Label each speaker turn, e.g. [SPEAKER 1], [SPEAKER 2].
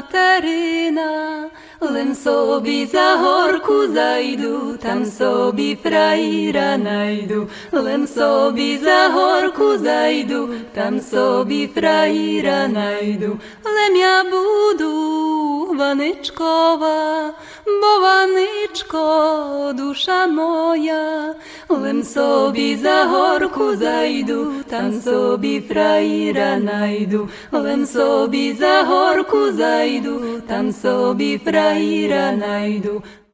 [SPEAKER 1] Катерина, лем собі за горку зайду, там собі фраїра найду, лем собі за горку зайду, там собі фраїра найду, лем я буду Ваничкова, бо Ваничко, душа моя, лем собі за горку зайду, там собі фраїра найду, лем собі за горку зайду, там собі фраїра найду.